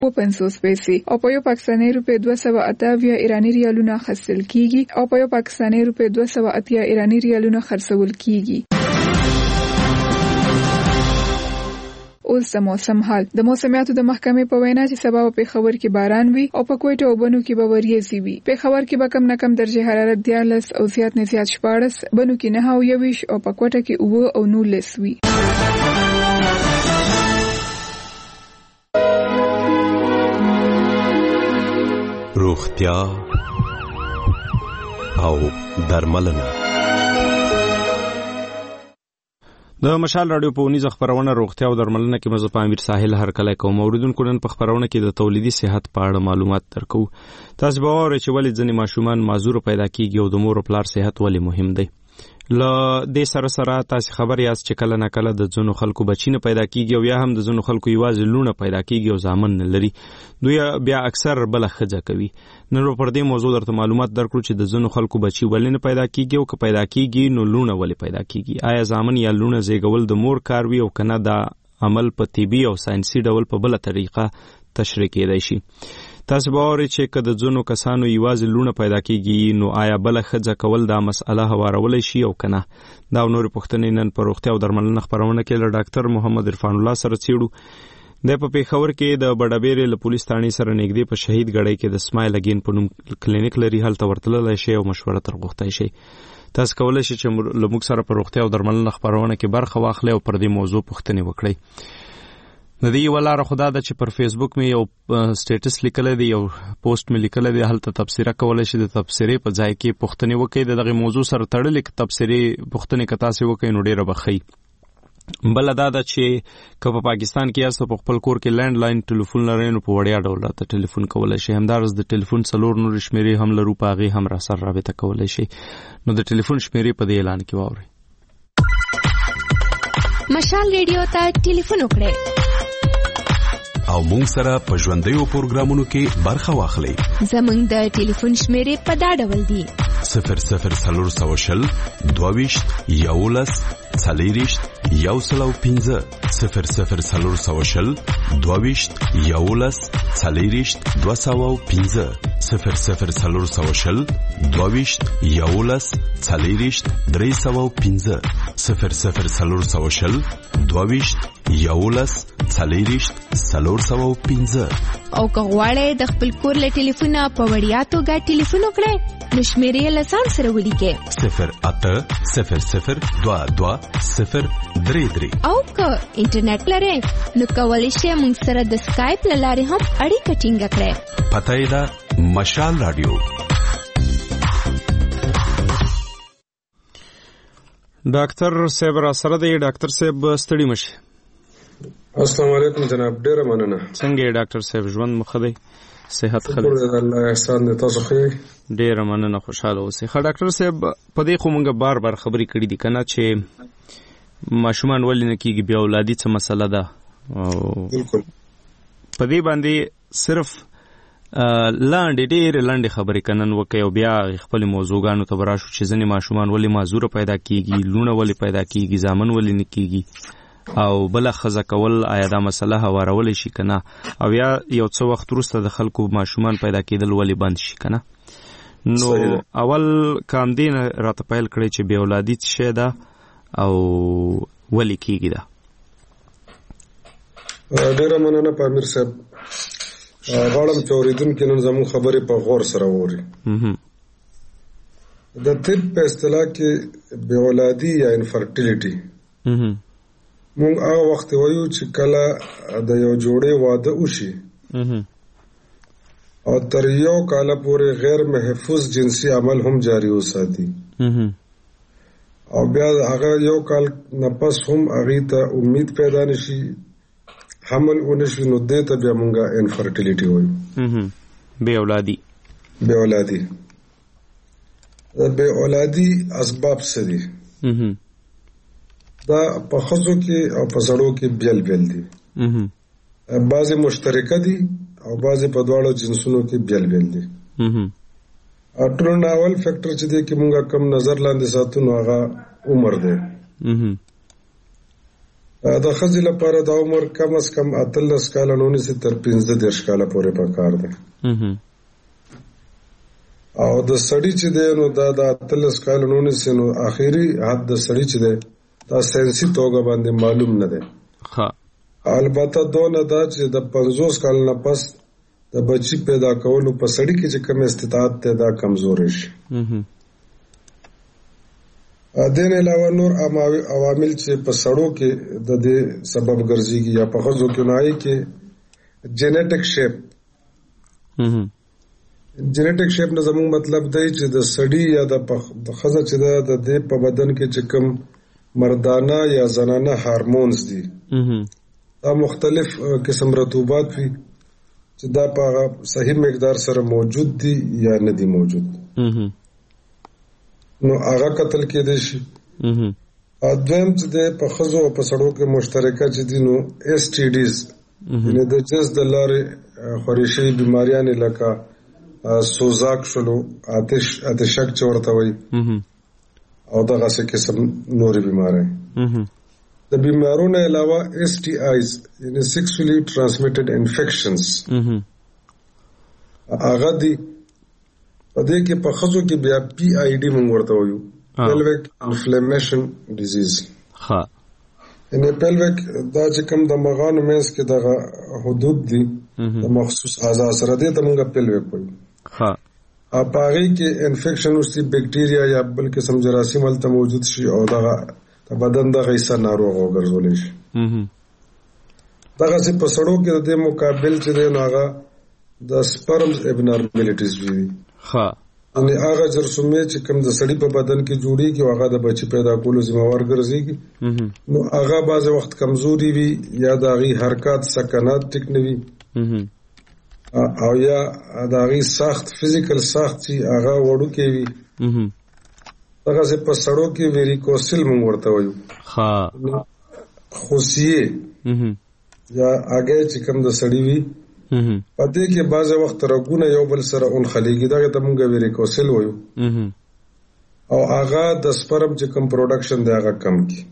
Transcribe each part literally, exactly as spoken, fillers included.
و پنځوس پیسې او په یو پاکستاني روپی دوه سوه اته اویا ایرانی ریالونه اخیستل کیږي او په یو پاکستاني روپی دوه سوه اتیا ایرانی ریالونه خرڅول کیږي. اوس د موسم حال. د موسمیاتو د محکمې په وینا چې سبا په پېښور کې باران وي او په کوټه او بنو کې به وریځې وي. پېښور کې به کم نه کم درجه حرارت دیارلس او زیات نه زیات شپاړس، بنو کې نه او یویش او په کوټه کې اووه او نولس وي. روغتیا او درملنه. د مشال رادیو په ونیزه خبرونه روغتیا او درملنه کې مزه پامیر ساحل هر کله کوم اوریدونکو نن په خبرونه کې د تولیدي صحت په اړه معلومات درکو. تاسو به اورئ چې ولې ځینې ماشومان معذور پیدا کیږي او د مور او پلار صحت ولې مهم دی. ل دې سره سره تاسو خبر یاست چې کله نه کله د ځینو خلکو بچی نه پیدا کیږي او یا هم د ځینو خلکو یوازې لونه پیدا کیږي او ځامن نه لري. دوی بیا اکثر بل خځه کوي. نن پر دې موضوع درته معلومات درکړو چې د ځینو خلکو بچی ولې نه پیدا کیږي او که پیدا کیږي نو لونه ولې پیدا کیږي. آیا ځامن یا لونه زیږول د مور کار وي او کنه دا عمل په طبي او ساينسي ډول په بل طریقه تشریح کېدای شي. تاسو به اورئ چې که د ځینو کسانو یوازې لونه پیدا کیږي نو آیا بل خځه کول دا مسئله هوارولی شي او کنه. دا نور پوښتنې نن په روغتیا او درملنه خبرونه کې له ډاکټر محمد عرفان الله سره څېړو. د په پېښور کې د بډابېرې له پولیس تاڼې سره نږدې په شهید ګړۍ کې د سمایل اګین په نوم کلینیک لري. هلته ورتللی شئ او مشوره تر غوښتی شئ. تاسو کولی شئ چې له موږ سره په روغتیا او درملنه خبرونه کې برخه واخلئ او پر دې موضوع پوښتنې وکړئ. د دې یوه لاره خو دا ده چې پر فیسبوک مې یو سټیټس لیکلی دی، یو پوسټ مې لیکلی دی، هلته تبصره کولی شي. د تبصرې په ځای کې پوښتنې وکړئ. د دغې موضوع سره تړلې که تبصرې پوښتنې که تاسې وکړئ نو ډېره به ښه. بله دا ده چې که په پاکستان کې یاست په خپل کور کې لینډ لاین ټلیفون لرئ نو په وړیا ډول راته ټلیفون کولی شئ. همداراز د ټلیفون څلور نورې شمېرې هم لرو، په هغې هم راسره رابطه کولی شئ. نو د ټلیفون شمېرې په دې اعلان کې واورئ. مشال ریډیو ته ټلیفون وکړئ او مونږ سره په ژوندیو پروګرامونو کې برخه واخلئ. زمونږ د ټلیفون شمېرې په دا ډول دي: صفر صفر څلور سوه شل دوه ویشت یولس څلېرویشت یو سل او پنځه، صفر صفر څلور سوه شل دوه ویشت یولس څلېرویشت دوه سوه او پنځه، صفر صفر څلور سوه شل دوه ویشت یولس څلېرویشت درې سوه او پنځه، صفر صفر څلور سوه شل دوه ویشت یولس څلېرویشت څلور سوه او پنځه. او که غواړئ د خپل کور له ټلیفونه په وړیا توګه ټلیفون وکړئ نو شمېرې یې له ځان سره ولیکئ: صفر اته صفر صفر دوه دوه صفر درې درې. او که انټرنیټ لرئ نو کولی شئ موږ سره د سکایپ له لارې هم اړیکه ټینګه کړئ. پته یې ده مشال رادیو. ډاکټر صاحب را سره دی. ډاکټر صاحب ستړي مشي. السلام علیکم جناب، ډیره مننه. څنګه یې ډاکټر صاحب؟ ژوند مخ دی، صحت ښه دی؟ شکر الله، احسان دی. تاسو ښه؟ ډیره مننه، خوشاله اوسئ. ښه ډاکټر صاحب، په دې خو موږ بار بار خبرې کړي دي کنه چې ماشومان ولې نه کیږي، بیا اولادي څه مسله ده. بالکل. په دې باندې صرف لاندې ډېرې لنډې خبرې کنن وکړئ او بیا خپل موضوعګانو ته به راشو چې ځینې ماشومان ولې معذوره پیدا کیږي، لونه ولې پیدا کیږي، زامن ولې نه کیږي، او بله ښځه کول آیا دا مسله هوارولی شي که نه، او یا یو څه وخت وروسته د خلکو ماشومان پیدا کېدل ولې بند شي که نه. نو اول که همدې نه راته پیل کړئ چې بې اولادي څه شی ده او ولې کېږي ده. ډېره مننه پامیر صاحب. غواړم چې اورېدونکي نن زموږ خبرې په غور سره واوري. د طب په اصطلاح کې بې اولادي یا انفرټیلیټي مونږ هغه وخت وایو چې کله د یو جوړې واده وشي او تر یو کاله پورې غیر محفوظ جنسي عمل هم جاری وساتي او بیا هغه یو کال نه پس هم هغې ته امید پیدا نشي، حمل ونشي، نو دې ته بیا مونږ انفرټیلیټي وایو، بې اولادي. بې اولادي د بې اولادي اسباب څه دي؟ دا په ښځو کې او په سړو کې بیل بیل دي. بعضې مشترکه دي او بعضې په دواړو جنسونو کې بیل بیل دي. ټولو نه اول فیکټر چې دی کې مونږ کم نظر لاندې ساتو نو هغه عمر دی. د ښځې لپاره د عمر کم از کم اتلس کاله نه ونیسي تر پنځه دېرش کاله پورې پکار دی. او د سړي چې دی نو دا د اتلس کاله نه ونیسي نو آخري حد د سړي چې دی دا ساینسي توګه باندې معلوم نه دی. البته دونه دا چې د پنځوس کال نه پس د بچی پیدا کولو په سړي کې چې کوم استطاعت دی دا کمزوري شي. دین علاوه نور عوامل چې په سړو کې د دې سبب ګرځيږي یا په ښځو کې نهایي کې جینیټک شیپ. جینیټک شیپ نه زموږ مطلب دی چې د سړي یا د ښځه چې د دې په بدن کې چې کوم مردانه یا زنانه هارمونز دي دا مختلف قسم رطوبات وي چې دا په صحیح مقدار سره موجود دي یا نه دي موجود نو هغه قتل کېدای شي. دویم چې د په ښځو او په سړو کې مشترکه چې دي نو ایس ټي ډیز یعنې د جنس د لارې خورې شوي بیماریانې لکه سوزاک شولو آتش آتشک چې ورته وایي او دغسې قسم نورې بیمارۍ. د بیمارونو علاوه ایس ټي آیز یعنې سیکسولی ټرانسمیټډ انفیکشنز هغه دي. په دې کې په ښځو کې بیا پی آی ډي موږ ورته وایو پیلویک انفلیمیشن ډیزیز. یعنې پیلویک دا چې کوم د مغانو منځ کې دغه حدود دي د مخصوص اعضا سره دې ته موږ پیلویک وایو. په هغې کې انفیکشن وشي بکټیریا یا بل قسم جراثیم هلته موجود شي او دغه د بدن دغه حصه ناروغ وګرځولی شي. دغسې په سړو کې د دې مقابل چې دی نو هغه د سپرمز ابنارملیټیز وي. یعنې هغه جرثومې چې کوم د سړي په بدن کې جوړېږي او هغه د بچي پیدا کولو ذمہوار ګرځېږي نو هغه بعضې وخت کمزوري وي یا د هغې حرکات سکنات ټیک نه وي او یا د هغې ساخت فزیکل ساخت چې هغه وړوکی وي. دغسې په سړو کې ویریکوسل موږ ورته وایو خوسیې یا هګۍ چې کوم د سړي وي په دې کې بعضې وخت رګونه یو بل سره اونخلیږي دغې ته موږ ویریکوسل وایو او هغه د سپرم چې کوم پروډکشن دی هغه کم کړي.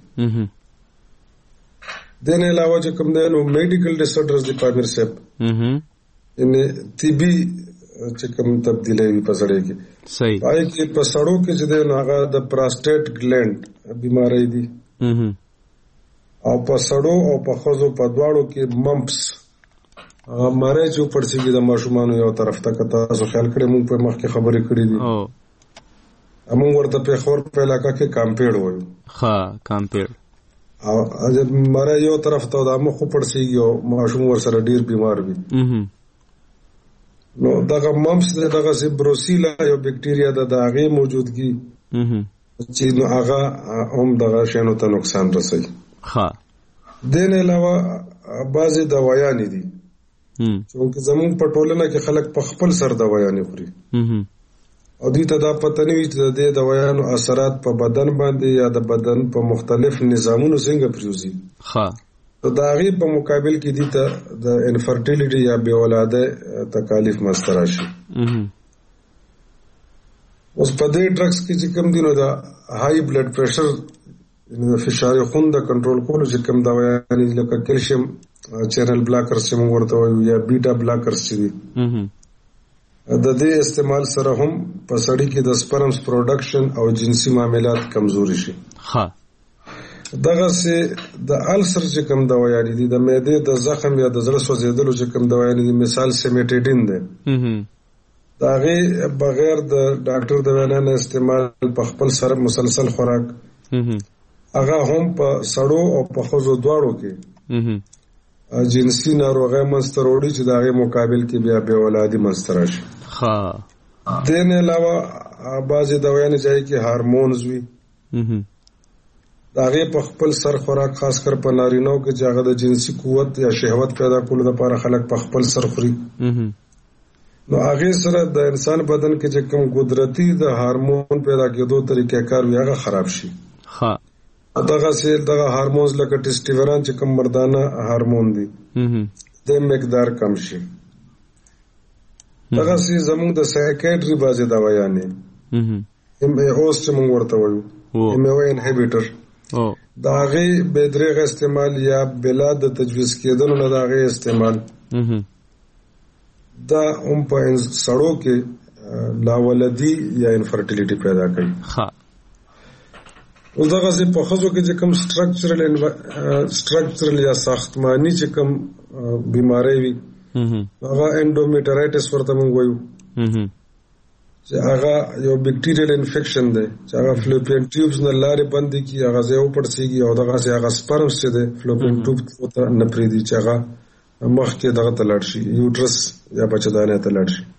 دې نه علاوه چې کوم دی نو میډیکل ډسارډرز دي پامیر صاحب یعنې طبي چې کوم تبدیلی وي په سړی کې هغې کې په سړو کې چې دی نو هغه د پراسټیټ ګلینډ بیماری دي او په سړو او په ښځو په دواړو کې ممپس مری چې وپړسېږي د ماشومانو یو طرف ته که تاسو خیال کړی مونږ په مخکې خبرې کړي دي مونږ ورته پېښور په علاقه کې کامپیډ وایو او مری یو طرف ته د مخ وپړسېږي او ماشوم ورسره ډېر بیمار وي نو دغه ممپس دی دغسې بروسیلا یو بکټیریا ده د هغې موجودګي چې نو هغه هم دغه شیانو ته نقصان رسوي. دې نه علاوه بعضې دوایانې دي چونکه زموږ په ټولنه کې خلک په خپل سر دوایانې خوري او دوی ته دا پته نه وي چې د دې دوایانو اثرات په بدن باندې یا د بدن په مختلف نظامونو څنګه پرېوځي. د هغې په مقابل کې دي ته د انفرټیلیټي یا بې اولادۍ تکالیف منځته راشي. اوس په دې ډرګس کې چې کوم دي نو د هائی بلډ پریشر د فشار خون د کنټرول کولو چې کوم دوایانې لکه کیلشیم چینل بلاکرز چې موږ ورته وایو یا بیټا بلاکرز چې دي د دې استعمال سره هم په سړي کې د سپرمز پروډکشن او جنسي معاملات کمزوري شي. دغسې د السر چې کوم دوایانې دي د معدې د زخم یا د زړه سوځېدلو چې کوم دوایانې دي مثال سیمیټیډین دی د هغې بغیر د ډاکټر د وینا نه استعمال په خپل سره مسلسل خوراک هغه هم په سړو او په ښځو دواړو کې جنسي ناروغۍ منځته راوړي چې د هغې مقابل کې بیا بې اولادي منځته راشي. دې نه علاوه بعضې دوایانې ځای کې هارمونز وي د هغې په خپل سر خوراک خاص کر په نارینهو کې چې هغه د جنسي قوت یا شهوت پیدا کولو لپاره خلک په خپل سر خوري نو هغې سره د انسان بدن کې چې کوم قدرتي د هارمون پیدا کېدو طریقه کار وي هغه خراب شي. دغسې دغه هارمونز لکه ټیسټیوران چې کوم مردانه هارمون دي د مقدار کم شي. دغسې زموږ د سایکیټري بعضې دوایانې ایم ای اوس چې موږ ورته وایو ایم ای او انهیبیټر د هغې بېدریغه استعمال یا بلا د تجویز کېدلو نه د هغې استعمال دا هم په سړو کې لاولدي یا انفرټیلیټي پیدا کوي. اوس دغسې په ښځو کې چې کوم سټرکچرل سټرکچرل یا ساختماني چې کوم بیماری وي هغه انډومیټرایټس ورته موږ وایو چې هغه یو بیکټیریل انفیکشن دی چې هغه فلوپین ټیوبز نه لارې بندې کړي، هغه ځای وپړسېږي او دغسې هغه سپرمز چې دی فلوپین ټیوب ته نه پرېږدي چې هغه مخکې دغه ته لاړ شي، یوټرس یا بچهدانۍ ته لاړ شي.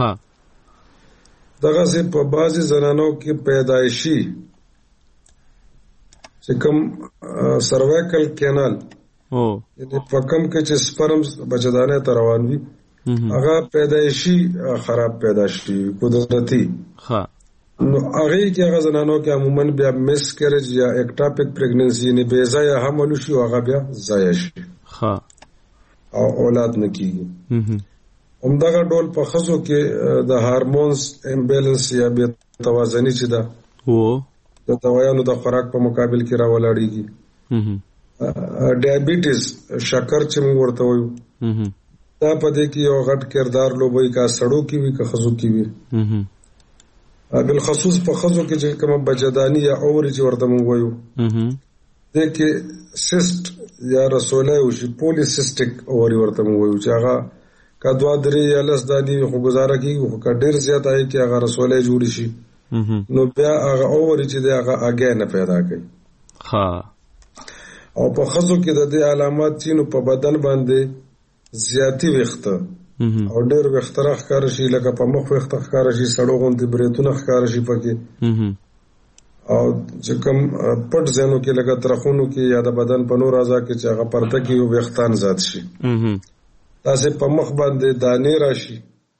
دغسې په بعضې زنانو کې پیدایشي چې کوم سروایکل کینال یعنې په کوم کې چې سپرمز بچهدانۍ ته روان وي هغه پیدایشي خراب پیدا شي قدرتي، نو هغې کې هغه زنانو کې عموما بیا مس کیریج یا اکټاپک پریګننسي یعنې بې ځایه حمل وشي او هغه بیا ضایع شي او اولاد نه کېږي. همدغه ډول په ښځو کې د هارمونز امبیلنس یا بې توازني چې ده د دوایانو د خوراک په مقابل کې راولاړېږي. ډایبیټیز شکر چې موږ ورته وایو دا په دې کې یو غټ کردار لوبوي، که سړو کې وي که ښځو کې وي. بالخصوص په ښځو کې چې کومه بچهداني یا اوري چې ورته موږ وایو دې کې سیسټ یا رسولی وشي، پولیسیسټک اوري ورته موږ وایو چې هغه که دوه درې یا لس دانې وي خو ګزاره کېږي، خو که ډېر زیات آی کې هغه رسولی جوړې شي نو بیا هغه اوري چې دی هغه اګی نه پیدا کوي. او په ښځو کې د دې علامات چې نو په بدن باندې زیاتی ویښته او ډېر ویښته راښکاره شي، لکه په مخ ویښته ښکاره شي، سړو غوندې بریتونه ښکاره شي پکې، او چې کوم پټ ځایونو کې لکه ترخونو کې یا د بدن په نور اعضا کې چې هغه پرده کې یو ویښتان زیات شي، داسې په مخ باندې دانې راشي،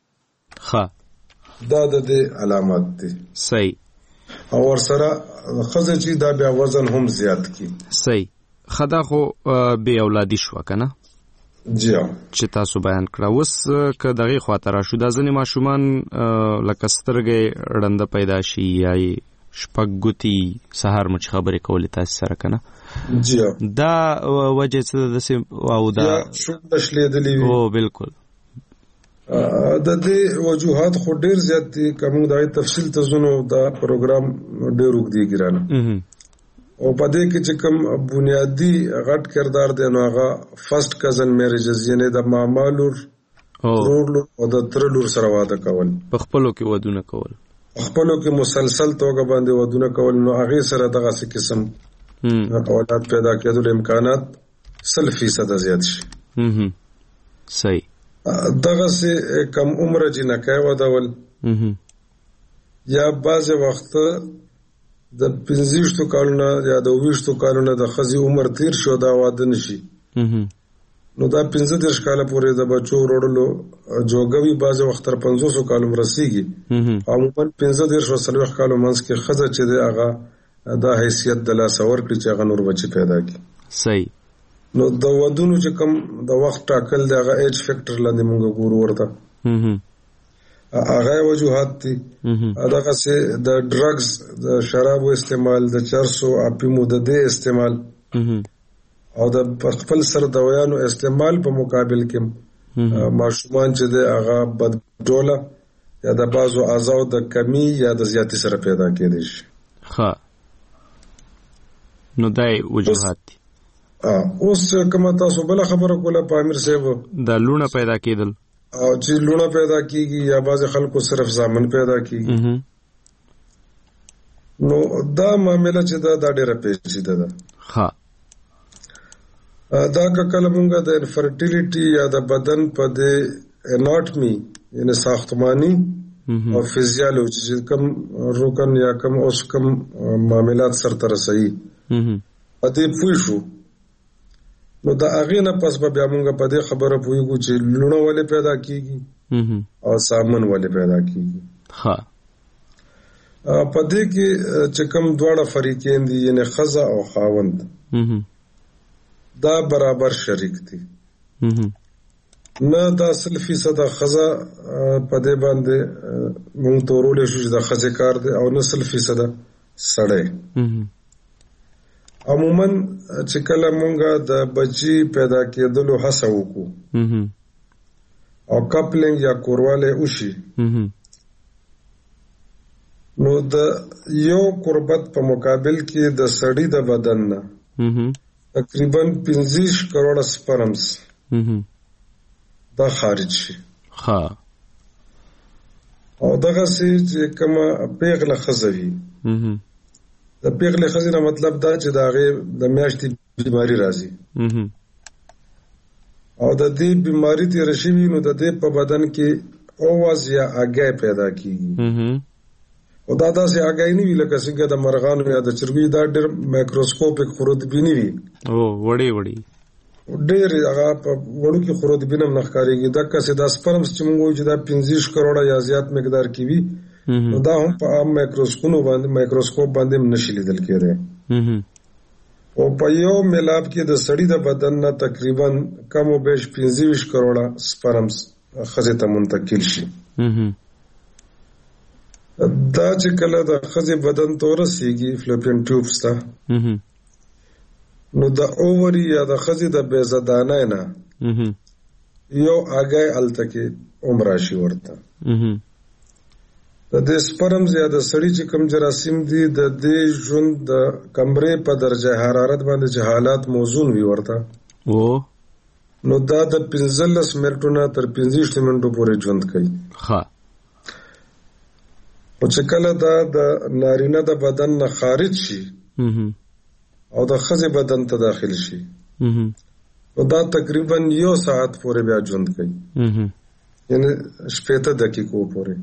دا د دې علامات دي. صحیح. او ورسره ښځه چې دا بیا وزن هم زیات کی. صحیح. خدا خو بې اولادي شوه که نه؟ جی چې تاسو بیان کړه. اوس که دغې خواته راشو، دا ځینې ماشومان لکه سترګې ړنده پیدا شي یا شپږ ګوتې سهار مو چې خبرې کولې تاسې سره که نه؟ جی دا وجه څه ده داسې او دا شونډه شلېدلې وي؟ او بالکل. د دې وجوهات خو ډېر زیات دي، که موږ د هغې تفصیل ته ځو نو دا پروګرام ډېر اوږدې ګرانه. او په دې کې چې کوم بنیادي غټ کردار دی نو هغه فرست کزن میریجز، یعنې د ماما لور، ورور لور او د تره لور سره واده کول، په خپلو کې ودونه کول، په خپلو کې مسلسل توګه باندې ودونه کول، نو هغې سره دغسې قسم اولاد پیدا کېدلو امکانات سل فیصده زیات شي. صحیح. دغسې کم عمره جنکۍ ودول یا بعضې وخته د پنځه کالونه یا د اووه کالونه د ښځې عمر تیر شو دا واده نشي، نو دا پنځه دېرش کاله پورې د بچو وروړلو جوګه وي، بعضې وخت تر پنځوسو کالو رسېږي. عموما پنځه دېرش او څلوېښت کالو منځ کې ښځه چې دی هغه دا حیثیت د لاسه ورکړي چې هغه نور بچي پیدا کړي. صحیح. نو د ودونو چې کوم د وخت ټاکل دی هغه ایج فیکټر لاندې موږ ګورو ورته، هغه وجوهات دي. دغسې د ډرګز، د شرابو استعمال، د چرسو اپیمو د دې استعمال او د خپل سر دوایانو استعمال په مقابل کې ماشومان چې دی هغه بدډوله یا د بعضو اعضاو د کمی یا د زیاتي سره پیدا کېدی شي. ښه، نو دا وجوهات دي. اوس کومه تاسو بله خبره کوله په امیر صاحب، د لوڼه پیدا کېدل او چې لوڼه پیدا کېږي یا بعضې خلکو صرف زامن پیدا کېږي، نو دا معامله چې ده دا ډېره پیچیده ده. ښه، دا که کله مونږ د انفرټیلیټي یا د بدن په دې اناټمي یعنې ساختماني او فزیالوجي چې کوم رکن یا کوم اوس کوم معاملات سرته رسوي په دې پوه شو، نو د هغې نه پس به بیا مونږ په دې خبره پوهېږو چې لوڼه ولې پیدا کېږي او سامن ولې پیدا کېږي. ښه، په دې کې چې کوم دواړه فریقین دي یعنې ښځه او خاوند دا برابر شریک دي، نه دا سل فیصده ښځه په دې باندې مونږ تورولی شو چې د ښځې کار دی او نه سل فیصده سړی. عموما چې کله مونږه د بچي پیدا کېدلو هڅه وکړو او کپلنګ یا کورواله وشي نو د یو قربت په مقابل کې د سړی د بدن نه تقریبا پنځه کروڑ سپرمز دا خارج شي. ها او دغه سي چې کومه پیغله خزوي د پیغله خزینه مطلب دا چې دا غي د میاشتې بیماری راځي او د دې بیماری تیر شي نو د دې په بدن کې اوواز یا اگې پیدا کیږي او دا داسې اگې نه وی لکه څنګه د مرغانو یا د چرګې دا ډېر مایکروسکوپیک خردبینی وي او وړي وړي ډېر هغه په وړو کې خردبینم نخکاریږي دا کسه د سپرمز چې موږ چې دا پنځه کروڑه یا زیات مقدار کې وي نو دا هم په عام مایکروسکوپ باندې مایکروسکوپ باندې نشي لیدل کېږي او په یو ملاب کې د سړی د بدن نه تقریبا کم او بیش پنځه کروڑه سپرمز خزه ته منتقل شي. دا چې کله د خزه بدن ته ورسیږي فلوپین ټیوبس ته نو د اووري یا د خزه د بیزدانه نه یو اگای التکه عمر شي ورته د دې سپرمز یا د سړی چې کم جراثیم دي د دې ژوند د کمرې په درجه حرارت باندې چې حالات موزون وي ورته او نو دا د پنځه منټونو تر پنځه منټو پورې ژوند کوي. ها او چې کله دا د نارینه د بدن نه خارج شي او د ښځې بدن ته داخل شي او دا تقریبا یو ساعت پورې بیا ژوند کوي یعنی شپېته دقیقو پورې.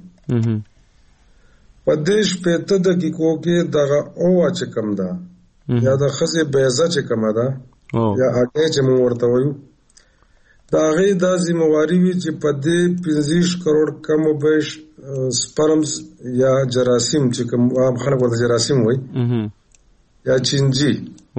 په دې شپېته دقیقو کې دغه اوه چې کم ده یا د ښځې بیضه چې کمه ده یا هګۍ چې موږ ورته وایو د هغې دا ذمهواري وي چې په دې پنځه کروڑ کم و بیش سپرمز یا جراثیم چې کوم عام خلک ورته جراثیم وایي یا چینجي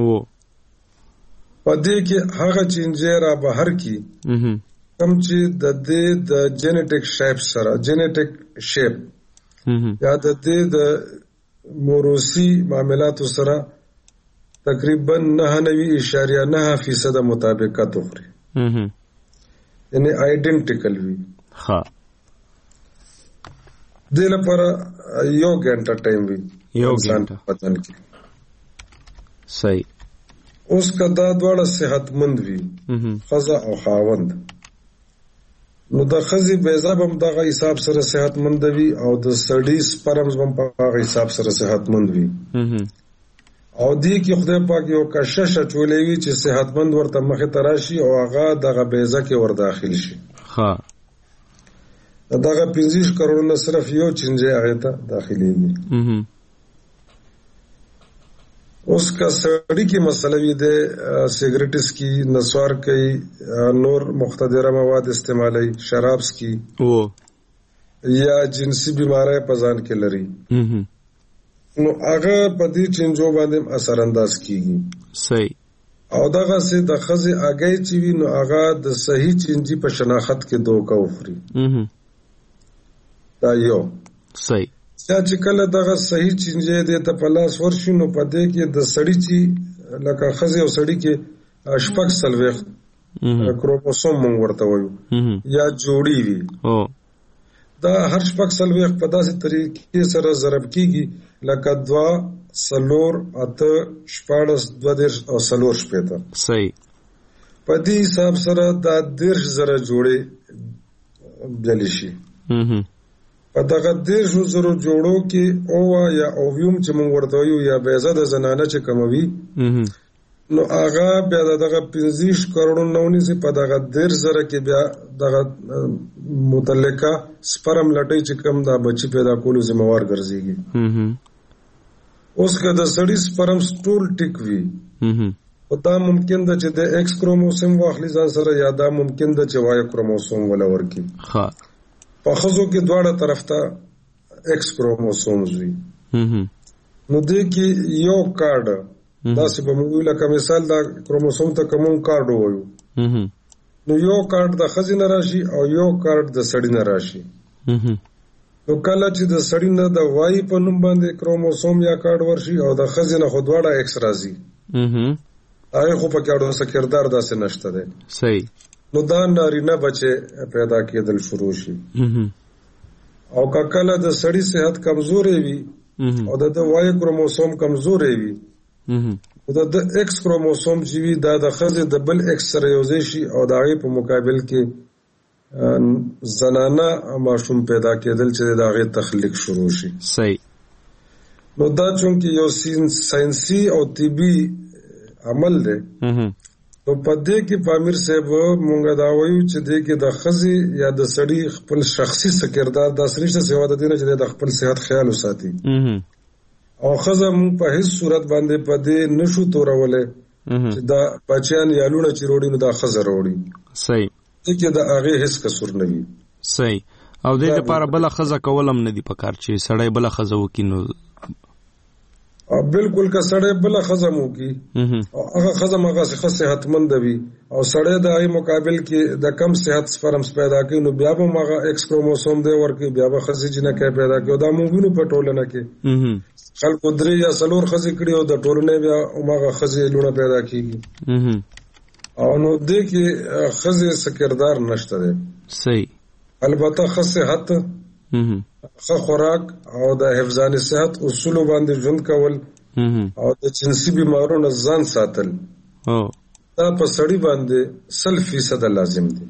په دې کې هغه چینجي را بهر کی کوم چې د دې د جینیټک شیپ سره جینیټک شیپ یا د دې د موروثي معاملاتو سره تقریبا نه نوي اشاریه نه فیصد مطابقت وخوري یعنی آئیډنټیکل وي. ها دې لپاره یو غنټه ټایم وي یو غنټه بدن کې صحیح. اوس کدا دواړه صحتمند وي خزه او خاوند نو د خزي بیضه هم دغه حساب سره صحتمند وي او د سړی سپرمز هم په هغه حساب سره صحتمند وي او دې کې خدای پاک یو کشش چولې وي چې صحتمند ورته مخه تراشي او هغه دغه بیضه کې ور داخل شي. ها دغه پنځه کروڑ نه صرف یو چنجه هغه ته داخليږي. اوس کا سړی کې مسله وي د سیګریټس کی نسوار کوي نور مختدره مواد استعمالي شرابس کی او یا جنسي بیماری په ځان کې لري نو هغه په دې چنجو باندې اثر انداز کیږي. صحیح. او دغه سي د خزي اگې چې وي نو هغه د صحیح چنجي په شناخت کې دوکه وخوري دا یو. صحیح. چې کله دغه صحیح چنجي دې ته په لاس ورشي نو په دې کې د سړی چې لکه خزي او سړی کې شپږ څلوېښت کروموسوم مونږ ورته وایو یا جوړي وي او دا هر شپږ څلوېښت په داسې طریقې سره ضرب کیږي لکه دوه څلور اته شپاړس دوه دېرش او څلور شپېته. صحیح. په دې حساب سره دا دېرش زره جوړې بللی شي. په دغه دېرشو زرو جوړو کې اووا یا اوویوم چې مونږ ورته وایو یا بیضه د زنانه چې کموي نو هغه بیا دغه پنځه کروڑ نه ونیسي په دغه دېرش زره کې بیا دغه متعلقه سپرم لټۍ چې کم دا بچی پیدا کولو ذمہوار ګرځيږي. اوس که د سړی سپرم ټول ټیک وي او دا ممکن ده چې د ایکس کروموسوم واخلي ځان سره یا دا ممکن ده چې وای کروموسوم ولا ورکی. ها په خزو کې دواړه طرف ته ایکس کروموسومز وي نو دې کې یو کارډ دا چې په موږ لکه مثال دا کروموسوم ته کوم کارډ وایو نو یو کارډ د خزې نه راشي او یو کارډ د سړی نه راشي. نو کله چې د سړی نه د وای په نوم باندې کروموسوم یا کارډ ورشي او د خزې نه خو دواړه ایکس راځي هم هغه خو په کاړو سکردار داسې نشته دی. صحیح. نو دا نارینه بچي پیدا کېدل شروع شي. او کله د سړی صحت کمزورې وي او د وای کروموسوم کمزورې وي او د ایکس کروموسوم چې وي دا د خزې د بل ایکس سره یوځای شي او د هغې په مقابل کې زنانه ماشوم پیدا کېدل چې د هغې تخلیق شروع شي. صحیح. نو دا چونکې یو ساینسي او طبي عمل دی نو په دې کې په امیر صاحب مونږ دا وایو چې دې کې د خزې یا د سړي خپل شخصي سکردار داسې نشته سوا د دې نه چې د خپل صحت خیال وساتي او خزه مونږ په هیڅ صورت باندې په دې نشو تورولی چې دا بچیان یا لوڼه چې روړي نو دا خزه روړي. صحیح. دې کې د هغې هیڅ قصور نه وي. صحیح. او دې لپاره بله خزه کول هم نه دي پکار چې سړی بله خزه وکړي نو بالکل که سړی بله خزه مو وکړي او هغه خزه هم هغسې ښه صحتمنده وي او سړی د هغې مقابل کې د کم صحت سپرمس پیدا کوي نو بیا به هم هغه ایکس کروموسوم دی ورکوي بیا به ښځې جینکۍ پیدا کوي او دا مونږ وینو په ټولنه کې خلکو درې یا څلور ښځې کړي او د ټولنې بیا هماغه ښځې لوڼه پیدا کېږي او نو دې کې ښځې سکردار نشته دی. صحیح. البته ښه صحت ښه خوراک او د حفظان صحت اصولو باندې ژوند کول او د جنسي بیمارونو ځان ساتل دا په سړي باندې سل فیصد لازم دي.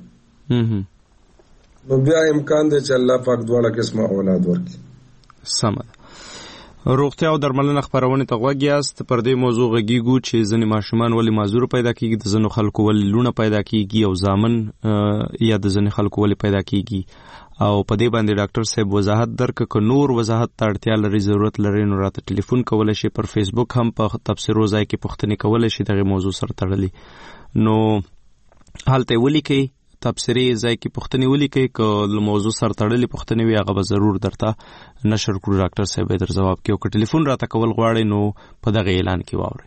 نو بیا امکان دی چې الله پاک دواړه قسمه اولاد ورکړي. سمه. روغتیا او درملنه خپرونې ته غوږ یاست. پر دې موضوع غږیږو چې ځینې ماشومان ولې معذور پیدا کیږي، د ځینو خلکو ولې لوڼه پیدا کیږي او زامن یا د ځینې خلکو ولې پیدا کیږي او په دې باندې ډاکټر صاحب وضاحت درکړه. که نور وضاحت ته اړتیا لري ضرورت لري نو راته ټلیفون کولی شي. پر فیسبوک هم په تبصرو ځای کې پوښتنې کولی شي دغې موضوع سره تړلي نو هلته یې ولیکئ تبصرې ځای کې پوښتنې ولیکئ. که له موضوع سره تړلې پوښتنې وي هغه به ضرور درته نشر کړو ډاکټر صاحب به در ځواب کوي. او که ټلیفون راته کول غواړئ نو په دغه اعلان کې واورئ.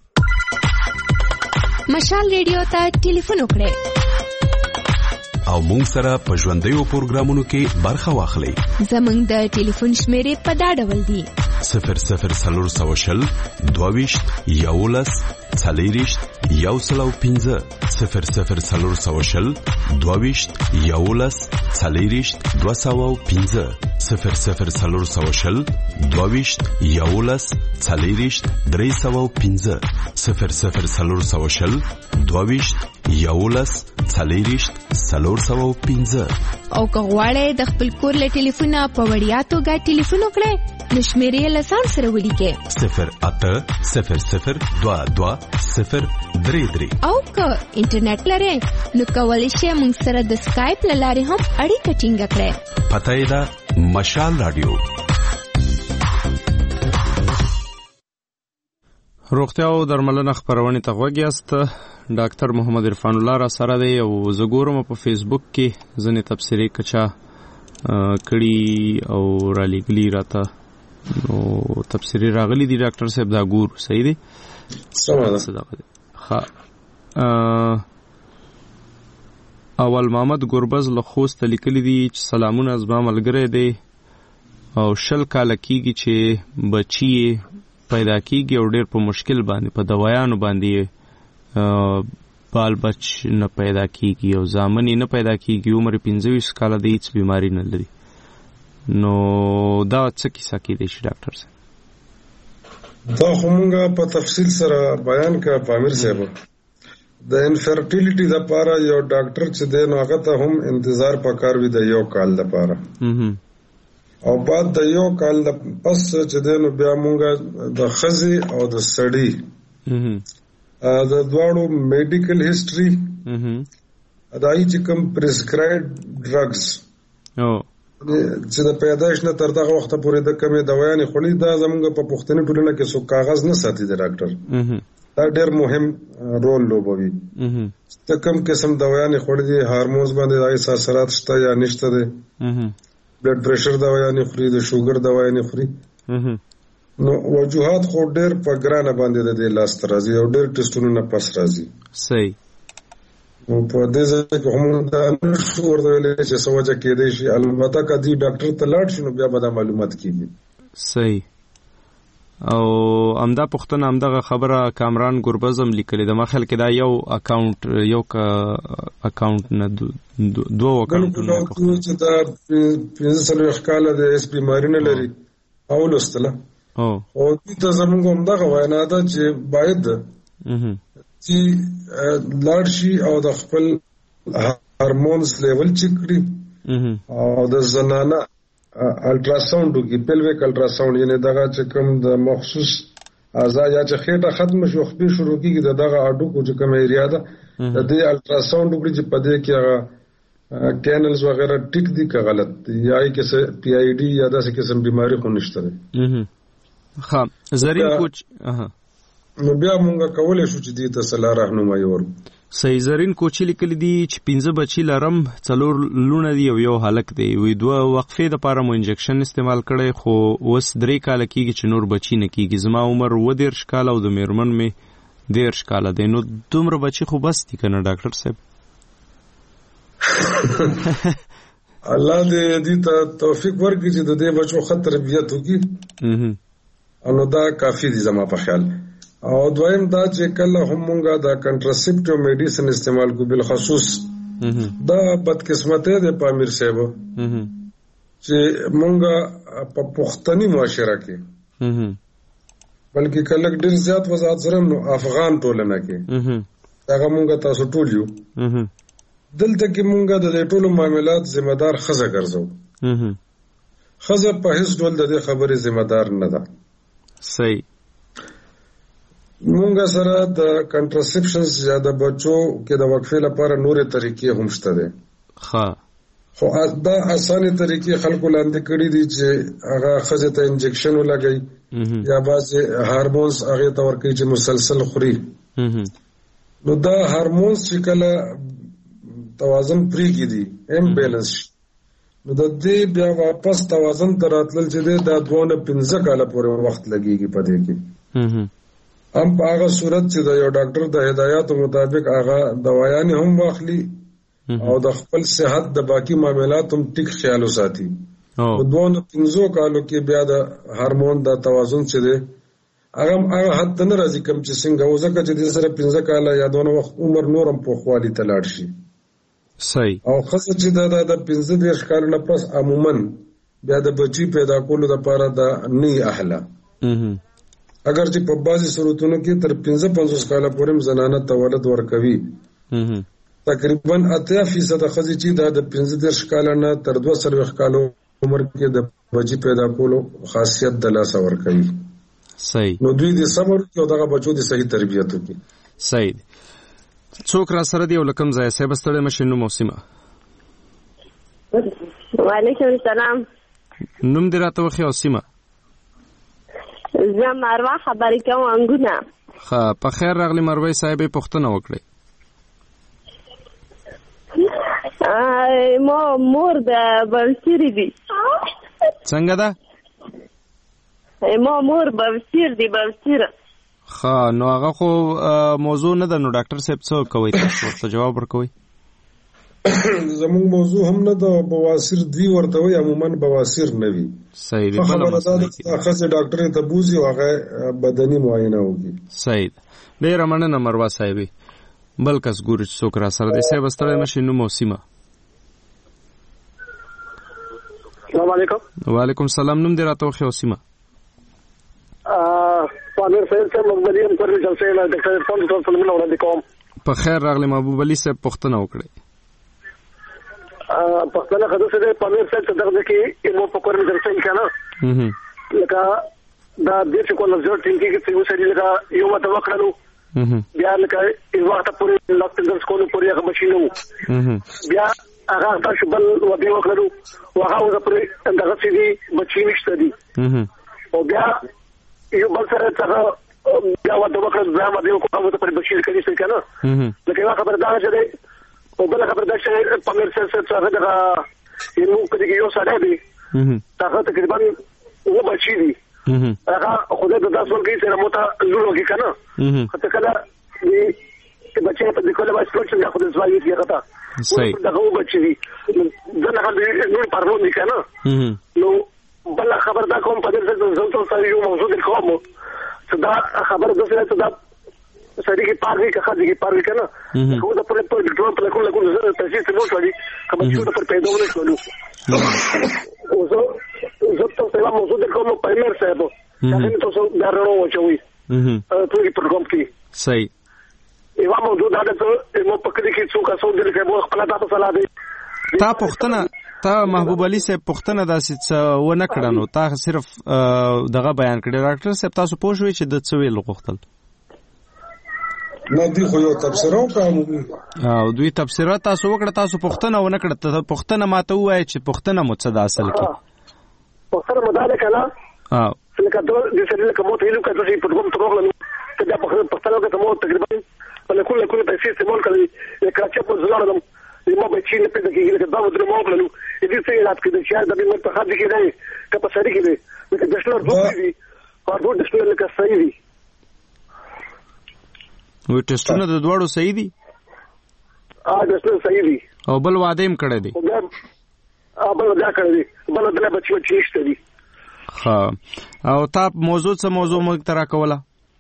مشال ریډیو ته ټلیفون وکړئ او مونږ سره په ژوندیو پروګرامونو کې برخه واخلئ. زمونږ د ټلیفون شمیرې په دا ډول دي: صفر صفر څلور سوه شل دوه ویشت یولس څلېرویشت یو سل او پنځه صفر صفر څلور سوه شل دوه ویشت یولس څلېرویشت دوه سوه او پنځه صفر صفر څلور سوه شل دوه ویشت یولس څلېرویشت درې سوه او پنځه صفر صفر څلور سوه شل دوه ویشت یولس څلېرویشت څلور سوه او پنځه. او که غواړئ د خپل کور له ټلیفونه په وړیا توګه ټلیفون وکړئ نو شمیرې له ځان سره ولیکئ: صفر اته صفر صفر دوه دوه صفر درې درې. او که انټرنیټ لرئ نو کولی شئ موږ سره د سکایپ له لارې هم اړیکه ټینګه کړئ. پته یې ده مشال راډیو. روغتیا او درملنه خپرونې ته غوږ یاست. ډاکټر محمد عرفان الله را سره دی او زه ګورم په فیسبوک کې ځینې تبصرې کچا کړي او را لیږلي راته نو تبصرې راغلي دي ډاکټر صاحب دا ګورو. صحیح دی؟ سمه ده. ښه. اول محمد ګربز له خوسته لیکلي دي چې سلامونه زما ملګری دی او شل کاله کېږي چې بچي پیدا کیږي او ډېر په مشکل باندې په دوايانو باندې بال بچ نه پیدا کیږي او زامن نه پیدا کیږي. عمر پنځه ویشت کاله دی، هیڅ بیماری نه لري. نو دا څه کیسه کېدی شي ډاکټر صاحب؟ دا خو مونږه په تفصیل سره بیان کړه پامیر صاحب. د انفرټیلیټي لپاره یو ډاکټر چې دی نو هغه ته هم انتظار پکار وي د یو کال لپاره او بعد د یو کال پس چې دی نو بیا مونږه د ښځې او د سړي د دواړو میډیکل هیسټري د هغې چې کوم پرسکرایب ډرګز چې د پیدایش نه تر دغه وخته پورې د کمې دوايانې خوړلي دا زمونږ په پښتني ټولنه کې څوک کاغذ نه ساتي د ډاکټر. دا ډېر مهم رول لوبوي چې کوم قسم دوايانې خوړلي دي، هارمونز باندې د هغې اثرات شته یا نشته دی، بلډ پریشر دوايانې خوري، د شوګر دوايانې خوري. نو وجوهات خو ډېر په ګرانه باندې د دې لاسته راځي او ډېر ټسټونو نه پس راځي. صحیح. نو په دې ځای کې هم دا نشو ورته ویلی چې څه وجه کېدی شي. البته که دې ډاکټر ته لاړ شي نو بیا به دا معلومات کېږي. صحیح. او امدا پښتنه امدغه خبره کامران ګوربزم لیکلې د مخل کې دا یو اکاونټ یو کا اکاونټ نه دوه اکاونټونه چې دا پنځه سلوي کاله د اس بیماری نه لري او لستله او او د زمونږ همدغه وینا ده چې باید چې لارشي او د خپل هارمونز لیول چیک کړي او د زنانه الټراساوند وکړي پیلویک الټراساوند یعنی دغه چې کوم د مخصوص اعضاء یا چې خېټه ختم شو خپې شروع کیږي دغه اډو کو چې کوم ایریا ده د دې الټراساوند وکړي چې پدې کې هغه کینلز وغیرہ ټیک دي که غلط دي یا کې څه پی آی ډي یا داسې قسم بیماری خو نشته ده. ها زرین کوچ نو بیا مونږ کولای شو چې دې ته صلاح راهنمایي ورکړو. صحیح. زرین کوچی لیکلی دي چې پنځه بچی لرم څلور لونه دي او یو هلک دی وی دوه وقفې د پاره مو انجکشن استعمال کړي خو اوس درې کال کېږي چې نور بچی نه کېږي. زما عمر و دېرش کال او د میرمن مې دېرش کال دی. نو دومره بچی خو بس دي کنه ډاکټر صاحب؟ الله دې دې ته توفیق ورکړي چې د دې بچو ښه تربیت وکړي نو دا کافي دي زما په خیال. او دویم دا چې کله هم مونږه دا کنټراسپټیو میډیسن استعمال کو بل خصوص دا بدقسمته ده پامیر صاحب چې مونږه په پښتني معاشره کې بلکې کله ډیر زیات وضاحت سره نو افغان ټولنه کې دا مونږه تاسو ټول یو دلته کې مونږه د ټولو معاملات ذمہ دار خزه ګرځو. خزه په هیڅ ډول د خبرې ذمہ دار نه ده. صحیح. مونږ سره د کنټراسپشنز یا د بچو کې د وقفې لپاره نورې طریقې هم شته دي. ها خو دا اسانه طریقې خلکو لاندې کړي دي چې هغه خزه ته انجکشن ولګي یا بعضې هارمونز هغه ته ورکړي چې مسلسل خوري. نو دا هارمونز چې کله توازن پریږي دي امبیلنس نو د دې بیا واپس توازن ته راتلل چې دا دوه نه پنځه کاله پورې وخت لګيږي په دې کې. هم په هغه صورت چې د یو ډاکټر د هدایاتو مطابق هغه دوايانې هم واخلي او د خپل صحت د باقی معاملات هم ټیک خیال وساتي. په دوه نه پنځو کالو کې بیا د هارمون د توازن چې دی هغه هغه حد ته نه راځي کوم چې څنګه وځکه چې د سره پنځه کاله یا دونه وخت عمر نورم په خوالي ته لاړ شي. صحیح. او خاصه چې دا د پنځه دېرش کال نه پس عموما بیا د بچی پیدا کولو لپاره د نه اهله اگر چې په بعضي صورتونو کې تر پنځه پنځوس کاله پورې زنانه تولد ورکوي تقریبا اتیا فیصد خزي چې دا د پنځه دېرش کال نه تر دوه سلويخ کالو عمر کې د بچی پیدا کولو خاصیت د لاس ورکوي. صحیح. نو دوی د صبر او دغه بچو د صحیح تربیت وکړي. صحیح. څوک را سره دی ولکم ځای صاحب ستړي مشینو موسمه. وعلیکم السلام. نوم دې راته وخی او سیمه؟ زه مروه خبرې کوم انګونه. ښه په خیر راغلی مروه صاحب پوښتنه وکړئ. ما مور د بوسیر دی. څنګه ده؟ ما مور بوسیر دی بوسیر. ښه نو هغه خو موضوع نه ده نو ډاکټر صاحب څه کوي تاسو ورته جواب ورکوي؟ زموږ موضوع هم نه ده بواسیر دوی ورته وي عموما بواسیر نه وي. صحیح. خبره ده خاصه ډاکټر ته بوزي او هغه بدني معاینه وکړي. صحیح. ډیره مننه مروه صاحب. بل کس ګوري چې څوک را سره دی صاحب ستړی مشي نو موسمه. السلام علیکم. وعلیکم السلام. نوم دې راته وخی او سیمه؟ پامیر صاحب څخه مقبلي هم پر جلسه له ډاکټر فون ته سلام وړاندې کوم. په خیر راغلی محبوب علي صاحب پوښتنه وکړئ. پښتنه خدای سره پامیر صاحب ته دغه کې یو په کور درڅین کنه لکه دا د څه کو نظر ټینګي کې څه وسري لکه یو ماته وکړلو بیا لکه یو وخت پورې لاکټ درس کولو پورې هغه مشینو بیا هغه تاسو بل و دې وکړلو هغه هغه پورې دغه څه دي بچی نشته دي او بیا یو بل سره څنګه بیا و دې وکړل ځم دې کو هغه پورې بچی کړي څه کنه لکه هغه خبر دا چې او بل خبر دا چې پامیر سره څنګه دا یو کدي یو ساده دی هغه تقریبا و بچی دي هغه خدای د تاسو کې سره موته لورو کې کنه خته کله دې بچی په دې کوله واسطه چې خدای زوایي دی هغه صحیح دا و بچی دي دا نه هغه نور پرونی کنه نو بل خبر دا کوم په دې ځکه زه تاسو یو موضوع کوم چې دا خبر د څه ته دا سړي کې پارګي که خځې کې پارګي کنه خو دا پر په ډرون په کوم لګول زه تاسو ته مو شوړي کوم چې دا پر پیدا ونه شولو او زه زه تاسو موضوع کوم په مر صاحب دا نه تاسو دا ورو وچوي ټول پروګرام کې صحیح یو موضوع دا ته مو پکې کې څو کا څو دل کې مو خپل تاسو صلاح دی تا پختنه تا محبوب علي صاحب پختنه داسې څه و نه کړنو تا صرف دغه بیان کړی ډاکټر صاحب تاسو پوه شوئ چې د څه ویل غوښتل نه دی خو یو تفسیرو کوم او دوی تفسیره تاسو وکړه تاسو پختنه و نه کړه ته پختنه ماته وایي چې پختنه مو څه د اصل کې پختنه مداله کله ها لکه د سړي لکه مو ته یلو کړو چې په کوم تروغلو ته دا پختنه کې مو تقریبا په کله کله پیسې استعمال کړی لکه چې په زړه ما به چی نه پیدا کېږي دا ودرې مو کړلو دې څه یاد کړی چې دا به مت خاطر کې دی که په سړي کې دی چې د ډسلر دوه دی او دوه ډسلر لکه صحیح دی وې ټیسټونه د دوړو صحیح دي ا ډسلر صحیح دی او بل واده هم کړی دی ا بل دا کړی دی بل د بچو چې شته دی ها او تا موضوع څه موضوع موږ ترا کوله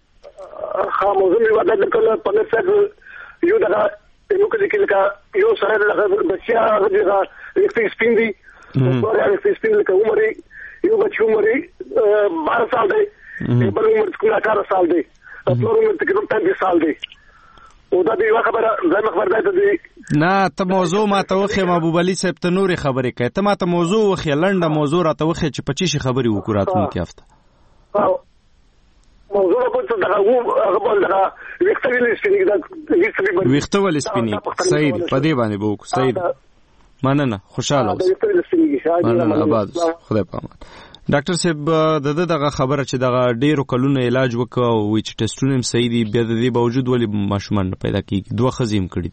ها موضوع می ودا د کله په نسبت یو دا نو کله کله یو سره د بچیا غږه اکسپیرینس سپین دی او دا اکسپیرینس سپین له عمر یو بچو عمر بارہ سال دی بل عمر څخه اٹھارہ سال دی او ټول عمر تقریبا پنځه سال دی او دا دی خبره زما خبره ده دی نه ته موضوع ما ته وخه محبوب علي صاحب ته نوري خبرې کوي ته ما ته موضوع وخه لنډه موضوع را ته وخه چې پچیش خبرې وکړو راتلونکي هفته موضوع په څه دغه وو هغه بل دغه ویکټویل سپینګ دا ویکټویل سپینګ صحیح په دې باندې بوک صحیح مننه خوشاله اوسه مننه آباد خدای پامان ډاکټر صاحب د دغه خبره چې دغه ډیرو کلونو علاج وکاو وی چې ټیسټونه هم صحیح دي بیا د دې باوجود ولی ماشومان پیدا کیږي دوه خزیم کړی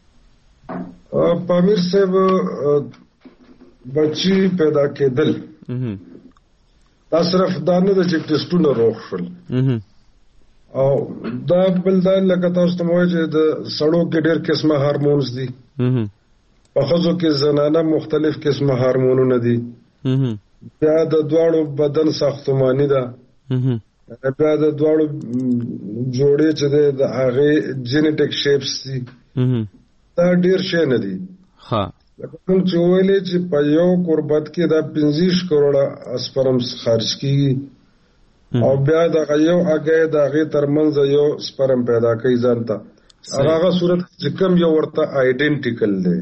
دي پامیر صاحب بچی پیدا کېدل دا صرف دا نه د چې ټیسټونه روغ شول او دا بل دا لکه تاسو ته وایي چې د سړو کې ډېر قسمه هارمونز دي په ښځو کې زنانه مختلف قسمه هارمونونه دي بیا د دواړو بدن ساختماني ده بیا د دواړو جوړې چې ده د هغې جینیټک شیپس دي دا ډېر شی نه دي لکه کوم چې ویلې چې په یو کوربت کې دا پنځه کروڑه سپرمز خارج کیږي او بیا د یو هغه د هغې ترمنځ یو سپرم پیدا کوي ځان ته هغه صورت چې کوم یو ورته آیډنټیکل دی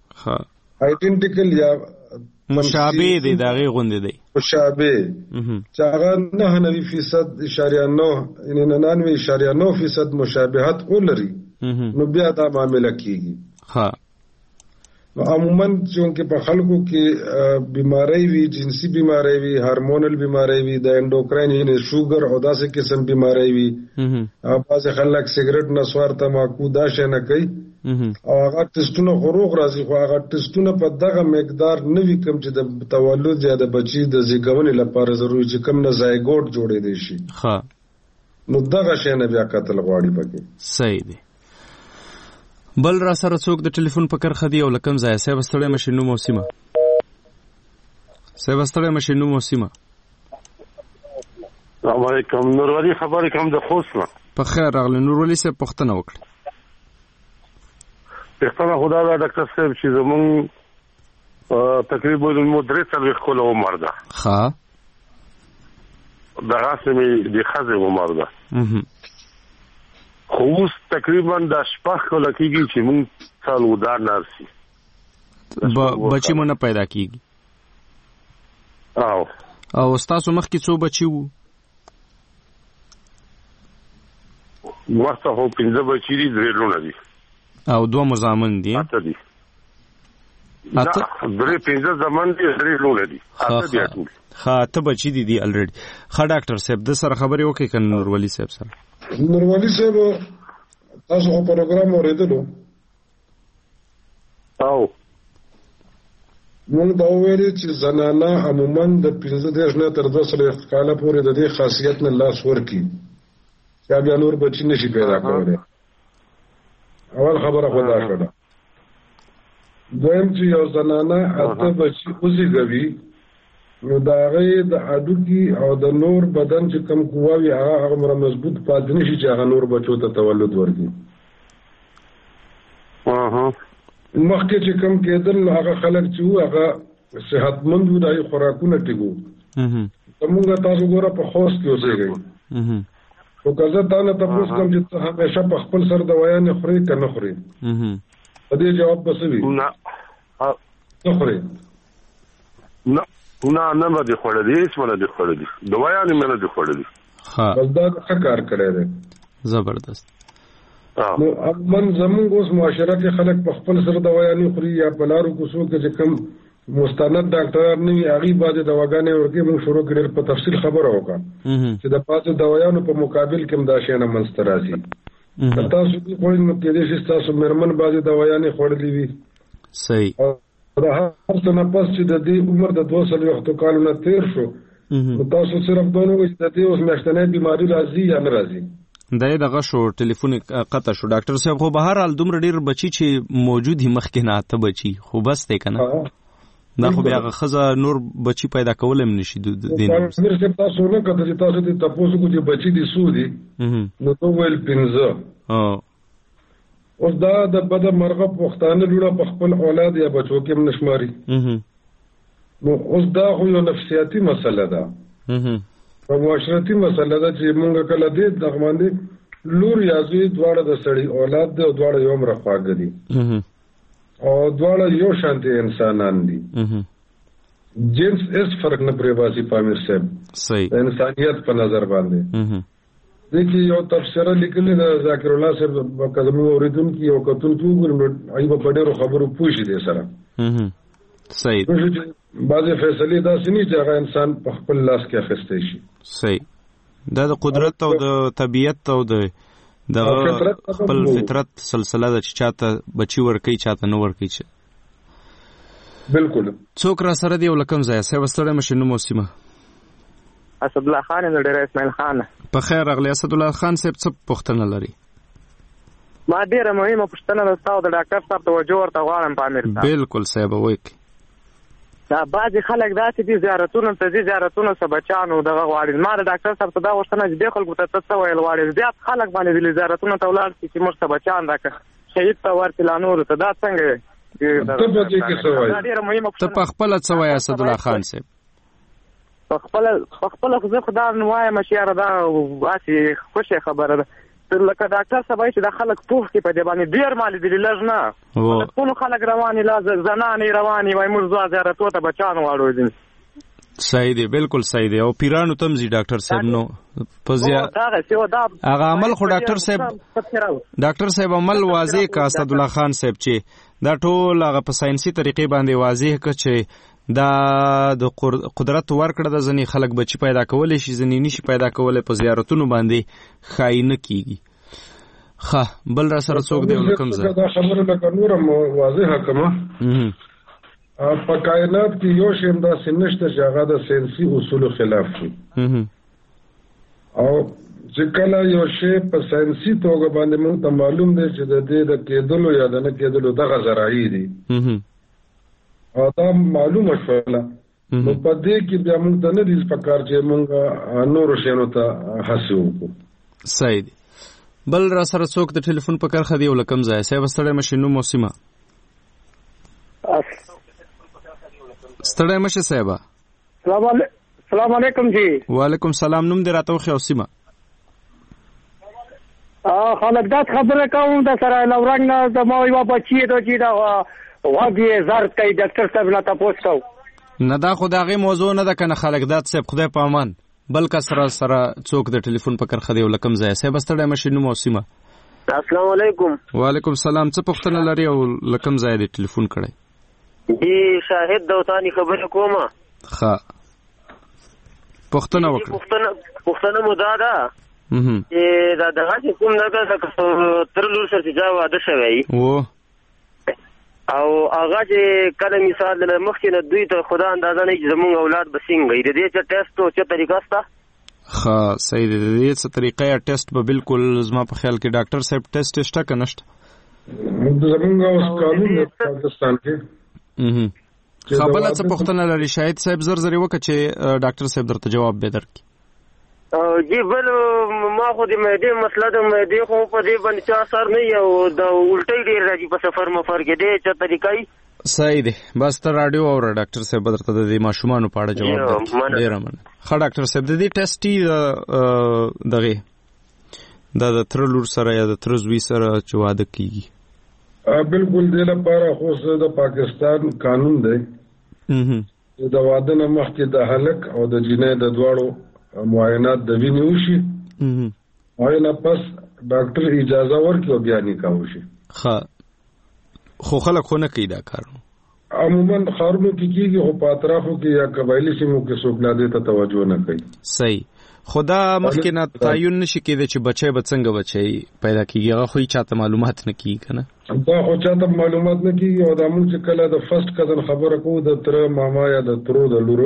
آیډنټیکل یا مشابه دی د هغې غوندې دی مشابه چې هغه نهه نوي فیصد اشاریه نو یعنې ننانوي اشاریه نو فیصد مشابهت ولري نو بیا دا معامله کیږي ها نو عموما چونکه په خلکو کې بیماری وي جنسي بیماری وي هارمونل بیماری وي د انډوکراین یعنی شوګر او داسې قسم بیماری وي او بعض خلک سیګریټ نسوار تماکو دا شی نه کوي او هغه ټیسټونه غروغ راځي خو هغه ټیسټونه په دغه مقدار نه وي کوم چې د تولد یا د بچي د زیږونې لپاره ضروري چې کوم نه زایګوټ جوړې دي شي ها نو دغه شی نه بیا قتل غواړي پکې صحیح دی بل را سره څوک د ټلیفون په کرخه دی او لکم ځای صاحب ستړی مشي نو موسیمه صاحب ستړی مشي نو موسیمه السلام علیکم نور ولی خبرې کوم د خوست نه په خیر راغلی نور ولی صاحب پوښتنه وکړه پښتنه خدا دا ډاکټر صاحب چې زمون تقریبا مو درې څلوېښت کاله عمر ده ښه دغه سمې د ښځې عمر ده خو اوس تقریبا د شپږ کاله کېږي چې مونږ څلور نرسي بچي مو نه پیدا کېږي او او ستاسو مخکې څو بچي وو مخته خو پنځه بچي دي درې لوڼه دي او دوه مو زامن دي اته دي اته درې پنځه زامن دي درې لوڼه دي اته دي ټول ښه اته بچي دي دي الریډي ښه ډاکټر صاحب د سره خبرې وکړئ که نورولي صاحب سره نورولي صاحب تاسو خو پروګرام اورېدلو او موږ دا وویلې چې زنانه عموما د پنځه دېرش نه تر دوه څلوېښت کاله پورې د دې خاصیت نه لاس ورکړي چې بیا نور بچي نشي پیدا کولی اول خبره خو دا ښه ده دویم چې یو زنانه اته بچي وزېږوي نو دا هغه د هډوکي او د نور بدن چې کم قواوي هغه هغه مضبوط پاتې نشي چې هغه نور بچو ته تولد ورکړي. اها مخکې چې کم کېدل هغه خلک چې وو هغه صحتمند وو، دای خوراکونه ټیګو. اها موږ تاسو ګوره په خوست کې اوسېږئ. اها او که زه تا نه تپوس کوم چې همیشه په خپل سر دوايانې خورې که نه خورې، په دې جواب به څه وي؟ نه خورې؟ نه نه نه به دې خوړلي، هېڅ به نه دې خوړلي، دوايانې مې نه دې خوړلي. بس دا ښه کار کړی دی. زبردست. نو عموماً زمونږ اوس معاشره کې خلک په خپل سر دوايانې خوري یا په لارو کوڅو کې چې کوم مستند ډاکټران نه وي هغې بعضې دواګانې ورکوي. موږ شروع کړې ډېر په تفصیل خبره وکړه چې د بعضې دوايانو په مقابل کې هم دا شیانه منځته راځي. که تاسو دې خوړئ نو کېدای شي ستاسو مېرمن بعضې دوايانې خوړلې وي. صحیح. د هر څه نه پس چې د دې عمر د دوه څلوېښتو کالو نه تېر شو نو تاسو صرف دا نه وایئ چې د دې اوس میاشتنۍ بیماري راځي یا نه راځي. دا یې دغه شو ټلیفون قطع شو ډاکټر صاحب. خو به هر حال دومره ډېر بچي چې موجود یې مخکې نه اته بچي خو بس دی که نه؟ دا خو بیا هغه ښځه نور بچي پیدا کولی هم نه شي. امیر صاحب تاسو نه کتل چې تاسو دې تپوس وکړو چې بچي دې څو دي نو ته وویل پنځه. اوس دا د بده مرغه پښتانه لوړه په خپل اولاد یا بچو کې هم نه شماري. نو اوس دا خو یو نفسیاتي مسله ده، په معاشرتي مسله ده چې مونږ کله دې دغه باندې لور یا زوی دواړه د سړي اولاد دی او دواړه یو عمره خواږه دي او دواړه یو شانتي انسانان دي. جنس هیڅ فرق نه پرې باسي په امیر صاحب. صحیح. د انسانیت په نظر باندې دغه یو تفسیره لیکلې ده ذاکر الله صاحب په کلمو اوریدونکو یو کتونکو وګورم ایبه په ډېرو خبرو پوه شي دې سره. صحیح. بعضې فیصلې داسې نه چې هغه انسان په خپل لاس کې اخیستی شي. صحیح. دا د قدرت او د طبیعت او د دغه خپل فطرت سلسله ده چې چاته بچي ورکوي چاته نه ورکوي. بالکل. څوک را سره دی او له کوم ځایه؟ صاحب ستړی مه شئ، نوم او سیمه. اسدالله خان یم د ډېری اسماعیل خان. په خیر راغلی اسدالله خان صاحب. څه پوښتنه لري؟ ما ډېره مهمه پوښتنه ده ستا او د ډاکټر صاحب توجه ورته غواړم په امیر صاحب. بالکل صاحب وایي. دا بعضې خلک داسې دي زیارتونو ته ځي، زیارتونو څه بچیانو دغه غواړي. ما د ډاکټر صاحب ته دا غوښتنه چې دې خلکو ته ته څه ویل غواړې؟ زیات خلک باندې ځي زیارتونو ته ولاړ شي چې موږ څه بچیان راکړه شهید ته ورسي لا نورو ته. دا څنګه دی؟ ته په خپله څه وایې اسدالله خان صاحب؟ په خپله په خپله خو زه خو دا نه وایم چې یاره دا هسې خوشې خبره ده. لکه ډاکټر صاحب وایي چې دا خلک پوه کړي په دې باندې ډېر ما لیدلي لږ نه ټولو خلک روانې لا زنانې روانې وایي موږ ځو زیارتو ته بچیان غواړو دي. صحیح دی، بالکل صحیح دی. او پیرانو ته هم ځي ډاکټر صاحب. نو په هغه عمل خو ډاکټر صاحب ډاکټر صاحب عمل واضح که اسدالله خان صاحب چې دا ټول هغه په ساینسي طریقې باندې واضح که چې دا د قدرت ورکړه د ځینې خلک بچي پیدا کولی شي ځینې نشي پیدا کولی په زیارتونو باندې ښایي نه کېږي. ښه بل را سره څوک دی له کوم ځای؟ دا خبره لکه نوره واضحه کړمه. په کائنات کې یو شی همداسې نشته چې هغه د ساینسي اصولو خلاف وي او چې کله یو شی په ساینسي توګه باندې موږ ته معلوم دی چې د دې د کېدلو یا د نه کېدلو دغه ذرایع دي او دا معلومه شوله نو په دې کې بیا موږ ته نه دي پکار چې موږ نورو شیانو ته هڅې وکړو. صحیح دی. بل را سره څوک د ټلیفون په کرښه دی او له کوم ځایه؟ صاحب ستړی مه شئ، نوم او سیمه. ستړی مه شئ صاحبه. سلام علیکم جی. وعلیکم سلام. نوم دې راته وښیه او سیمه. خلک دا خبره کوم د سره لورنګ نه زما یوه بچي ده چې دا غوږ یې زرد کوي ډاکټر صاحب نه تپوس کوو. نه دا خو د هغې موضوع نه ده که نه خلکداد صاحب خدای په امان. بل کس را سره څوک د ټلیفون په کرښه دی او له کوم ځایه؟ صاحب ستړی مه شئ، نوم او سیمه. السلام علیکم. وعلیکم سلام. څه پوښتنه لري او له کوم ځایه دی ټلیفون کړی؟ جی شاهد دوتانی خبره کومه. ښه پوښتنه وکړه. پوښتنه مو دا ده چې دا دغه چې کوم نه ده تر لور سره چې چا واده شوی او هغه چې کله مثال د مخکې نه دوی ته خدا اندازه نه چې زمونږ اولاد به څنګه وي د دې څه ټیسټ او څه طریقه شته؟ ښه صحیح دی. د دې څه طریقه یا ټیسټ به بالکل زما په خیال کې ډاکټر صاحب ټیسټ شته که نشته؟ زمونږ اوس قانون د پاکستان کې خپل څه پوښتنه لري شاید صاحب زر زر وکړي چې ډاکټر صاحب درته جواب به درکړي. جی بل ما خو د معدې مسله د معدې خو په دې باندې چا اثر نه یو د الټۍ ډېر راځي په سفر مفر کې دې چا طریقای صحیح دی. بس ته رادیو او ډاکټر صاحب درته د دې ماشومان په اړه جواب درکړي. ډیر مننه. خا ډاکټر صاحب د دې ټیسټي دغه د تر لور سره یا د تر زوی سره چې واده کیږي بالکل د لپاره خو د پاکستان قانون دی د واده نه مخکې د هلک او د جنۍ د دواړو معاینات د وینې وشي معاینه پس ډاکټر اجازه ورکړي او بیا نکاح وشي. ښه خو خلک خو نه کوي دا کار عموما ښارونو کې کېږي خو په اطرافو کې یا قبایلي سیمو کې څوک لا دې ته توجه نه کوي. صحیح. خو دا مخکې نه تعین نشي کېدی چې بچی به څنګه بچی پیدا کېږي هغه خو یې چاته معلومات نه کېږي که نه دا خو چاته معلومات نه کېږي او دا موږ چې کله د فرسټ کزن خبره کوو د تره ماما یا د ترو د لورو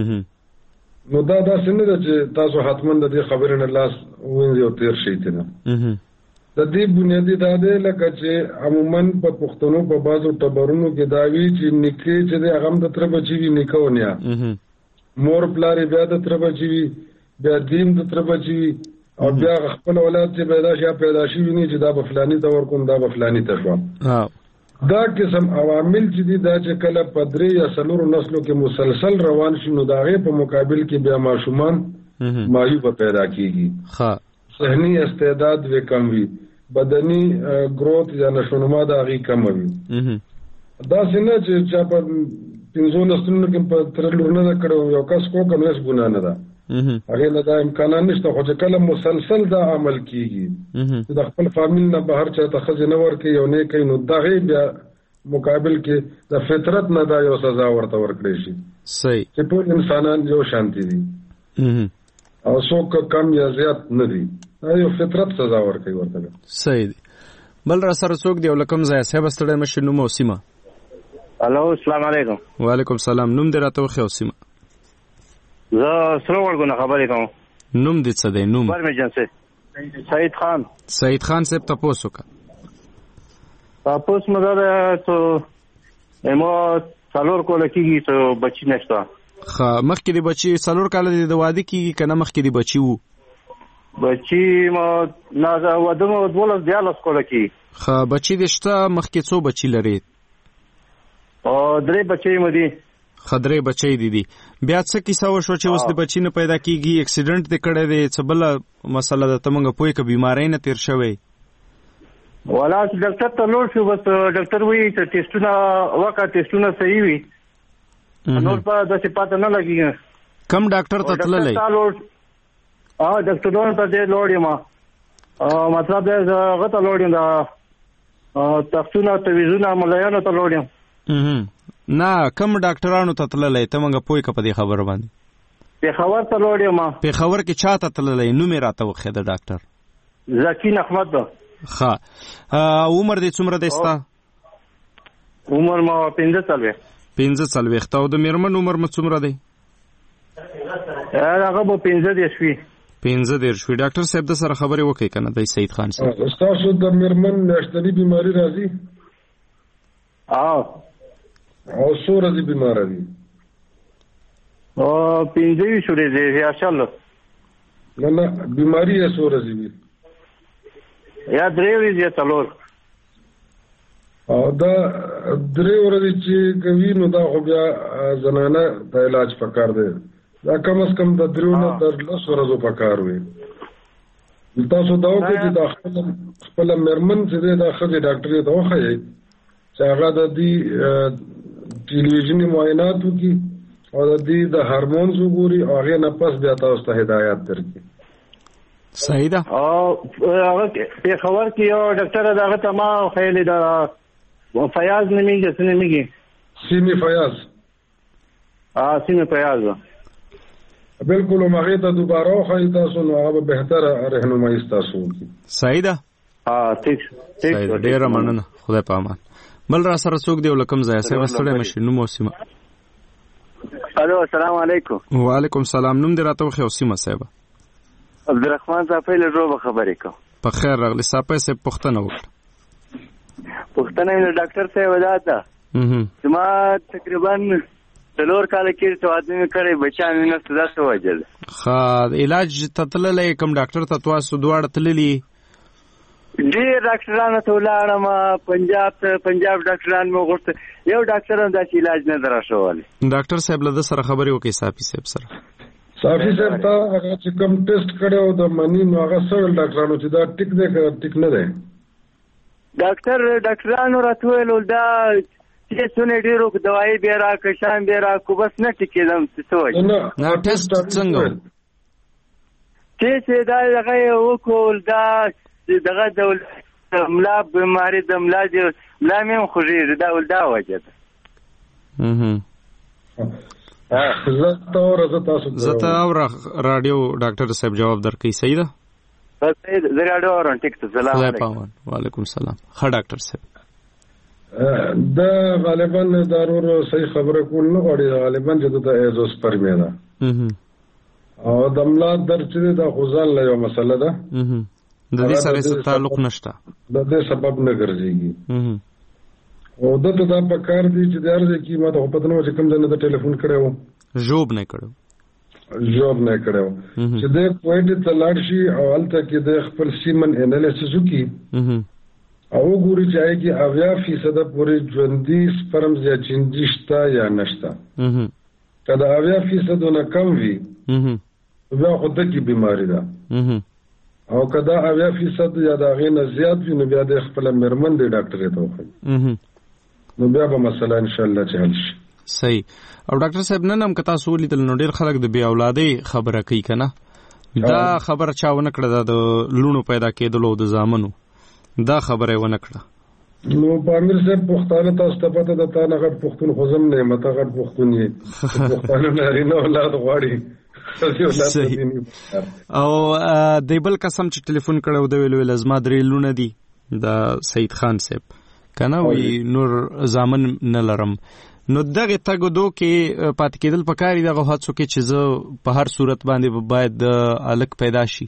نو دا داسې نه ده چې تاسو حتما د دې خبرې نه لاس ووینځئ او تېر شئ ترې د دې بنیادي دا دی لکه چې عموما په پښتنو په بعضو ټبرونو کې دا وي چې نیکې چې دی هغه هم د تره بچي وي نیکه و نیا مور پلار یې بیا د تره بچي وي بیا دیم د تره بچي وي او بیا خپل اولاد چې پیدا شي پیدا شي ویني چې دا به فلاني ته ورکوم دا به فلاني ته شوه. دا قسم عوامل چې دي دا چې کله په درې یا څلورو نسلو کې مسلسل روان شي نو د هغې په مقابل کې بیا ماشومان معیوبه پیدا کېږي. ذهني استعداد وی کم وي بدني ګروت یا نشونما د هغې کمه وي. داسې نه چې چا په پنځو نسلونو کې په تره لور نه ده کړی یو کس کوکه نو هېڅ ګناه نه ده هغې نه دا امکانات نشته خو چې کله مسلسل دا عمل کېږي چې د خپل فامیل نه بهر چاته ښځې نه ورکوي او نه کوي نو د هغې بیا مقابل کې د فطرت نه دا یو سزا ورته ورکړی شي چې ټول انسانان یو شانتي دي او څوک کم یا زیات نه دي دا یو فطرت سزا ورکوي ورته. صحیح دی. بل را سره څوک دی او له کوم ځایه صاحب ستړی مشر نوم او سیمه. الو السلام علیکم. وعلیکم السلام. نوم دې راته وښیه او سیمه. زه سره ورګونه خبرې کوم. نوم دې څه دی؟ نوم برمجنسي سعید خان. سعید خان صاحب تپوس وکړه. تپوس مو دا ده چې ما څلور کاله کېږي چې بچي نشته. ښه مخکې د بچي څلور کاله دې د واده کېږي که نه مخکې د بچي وو؟ بچي ما نه واده مو دولس دیارلس کاله کېږي. ښه بچي دې شته مخکې څو بچي لرې؟ درې بچي مو دي. خدرې بچی دي دي بیا څه کیسه وشوه چې اوس د بچی نه پیدا کېږي اکسیډنټ دې کړی دی څه بله مسله ده ته موږ پوهې که بیمارۍ نه تېر شوی؟ والا چې ډاکټر ته لوړ شو بس ډاکټر وایي چې ټیسټونه وکړه ټیسټونه صحیح وي نور په داسې پاته نه لګېږي. کوم ډاکټر ته تللی؟ ډاکټرانو ته ډېر لوړ یم مطلب دی زه هغه ته لوړ یم د تختونه تویزونه ملایانو ته لوړ یم. نه کم ډاکټرانو ته تللی ته موږ پوهې که په دې خبره باندې؟ پېښور ته لوړ یم. پېښور کې چا ته تللی نوم یې راته وښیه د ډاکټر؟ ذکین احمد ده. ښه عمر دې څومره دی ستا؟ عمر ما پنځه څلوېښت. پنځه څلوېښت. او د مېرمن عمر مو څومره دی؟ هغه به پنځه دېرش وي. پنځه دېرش وي. ډاکټر صاحب د سره خبرې وکړئ که نه دی سعید خان صاحب؟ ستاسو د مېرمن میاشتني بیماري راځي؟ او او څو ورځې بیماره دي؟ پنځه ویشت ورځې یا شل. نه نه بیماري یې څو ورځې وي؟ یا درې ورځې یا څلور. او دا درې ورځې چې کوي نو دا خو بیا زنانه ته علاج پکار دی دا کم از کم د دریو نه تر لس ورځو پکار وي. تاسو دا وکړئ چې دا خپله مېرمن چې دی دا ښځې ډاکټرې ته وښایئ چې هغه د دې ټلویزیوني معاینات وکړي او د دې د هارمونز وګوري او هغې نه پس بیا تاسو ته هدایات درکړي. صحیح ده. او هغه پېښور کې یو ډاکټر ده هغه ته ما وښیلې ده فیاض نومېږي څه نومېږي؟ سیمې فیاض. سیمې فیاض ده. بالکل هم هغې ته دوباره وښایي تاسو نو هغه به بهتره رهنمایي ستاسو وکړي. صحیح ده. ټیک ټیک. ډېره مننه. خدای په امان. بل را سره څوک دی او له کوم ځایه صاحب ستړی مشر نوم او سیمه؟ الو السلام علیکم. وعلیکم السلام. نوم دې راته وښیه او سیمه صاحب؟ عبدالرحمن صافی له روبه خبرې کوم. په خیر راغلی. صافی صاحب پوښتنه وکړه. پوښتنه یې له ډاکټر صاحب ده ما تقریبا څلور کاله کې توازن کړی بچان نه ستدا څه وجل ښه علاج ته تللی کوم ډاکټر ته تاسو دواړه تللی ډېر ډاکټرانو ته ولاړم پنجاب ته پنجاب ډاکټران مې وغوښتل یو ډاکټر هم داسې علاج نه درښولی ډاکټر صاحب له ده سره خبرې وکړئ صافي صاحب سره صافي صاحب ته هغه چې کوم ټیسټ کړی و د مني نو هغه څه ویل ډاکټرانو چې دا ټیک دی که ټیک نه دی ډاکټر ډاکټرانو راته وویل دا ټیسټونه ډېر وکړو دوایي بیا راکړه شیان بیا راکړو بس نه ټیکېدم څه وجه ټیسټ څنګه ټیسټ یې دا هغه یې وکړو دا دغه د ملا بیماري د ملا د ملا مې هم خوږېږي دا دا وجه ده زه ته اوره راډیو ډاکټر صاحب جواب درکوي صحیح ده زه راډیو اورم ټیک ته سلام علیکم وعلیکم السلام ښه ډاکټر صاحب دا غالبا دارور صحیح خبره کول نه غواړي غالبا چې د ایزوسپرمیا ده او د ملا درد چې د خوځان له یو مسله ده د دې سره څه تعلق نشته د دې سبب نه ګرځيږي او دته دا په کار دي چې د ارزه کې ما ته په پتنو چې کوم ځنه د ټلیفون کړو جواب نه کړو جواب نه کړو چې د کوټ ته لاړ شي او الته کې د خپل سیمن انالیسس وکي او ګوري چې هغه کې اویا فیصد پورې ژوندۍ سپرمز یا چنجشتا یا نشتا کله اویا فیصد نه کم وي بیا خو د کی بیماری ده او کدا اویا فیصد یا دا غي نه زیات وي نو بیا د خپل مرمن دی ډاکټر ته وخی نو بیا به مسله ان شاء الله چې حل شي صحیح او ډاکټر صاحب نن هم کتا سولې تل نو ډیر خلک د بیا اولادي خبره کوي کنه دا خبره چاونه کړه د لونو پیدا کېدلو د زامنو دا خبره ونه کړه نو پامیر صاحب پښتانه تاسو ته پته ده تا نه غټ پښتون خوزم نه مته غټ پښتون یې پښتانه نه نه اولاد غواړي او د بل قسم چې ټلیفون کړو د ویلو لازمه درې لونه دي د سید خان صاحب کنه وی نور زامن نه لرم نو دغه تګو دو کې پات کېدل پکاري دغه هڅو کې چې زه په هر صورت باندې باید د الک پیدا شي